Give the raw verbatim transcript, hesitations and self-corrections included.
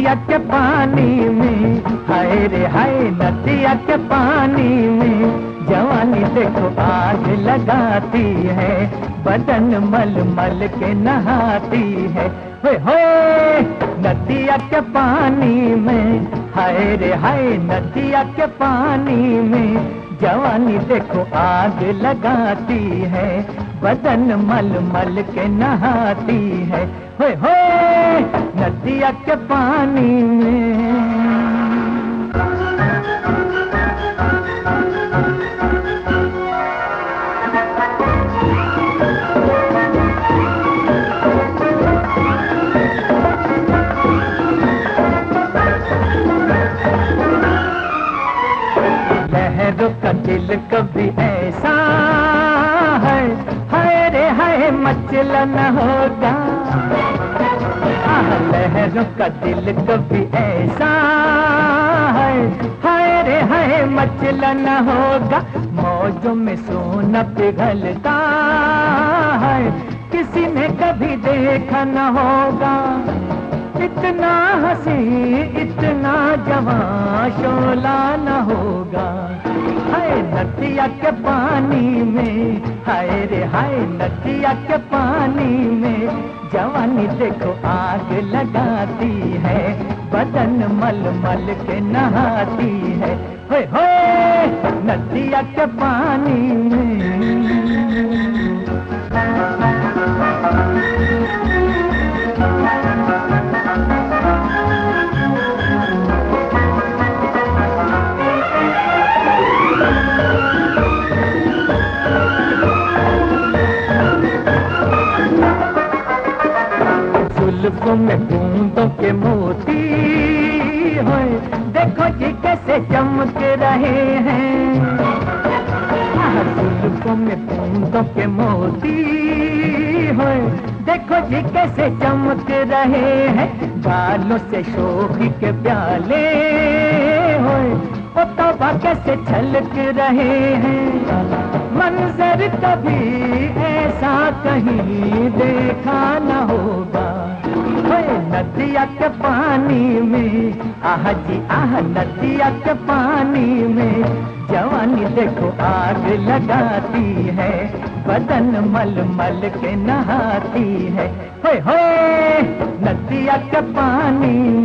नदिया के पानी में, हाय रे हाय नदिया के पानी में, जवानी देखो आग लगाती है, बदन मल मल के नहाती है। होए होए नदिया के पानी में, हाय रे हाय नदिया के पानी में, जवानी देखो आग लगाती है, बदन मल मल के नहाती है। होए होए नदिया के पानी में। लहरों का दिल कभी ऐसा है, हाय रे हाय मचला न होगा। आह लहरों का दिल कभी ऐसा है, हाय रे हाय मचला न होगा। मौजों में सोना पिघलता है, किसी ने कभी देखा न होगा। इतना हंसी इतना जवां शोला न होगा। हाय नदिया के पानी में, हाय रे हाय नदिया के पानी में, जवानी देखो आग लगाती है, बदन मल मल के नहाती है। होए होए नदिया के पानी में। जुल्फों में बूंदों के मोती, होए देखो जी कैसे चमक रहे हैं। जुल्फों में बूंदों के मोती, होए देखो जी कैसे चमक रहे हैं। बालों से शोखी के प्याले, होए ओ तौबा कैसे छलक रहे हैं। मंजर कभी ऐसा कहीं देखा न होगा। नदिया के पानी में, आह जी आह नदिया के पानी में, जवानी देखो आग लगाती है, बदन मल मल के नहाती है। होए होए नदिया के पानी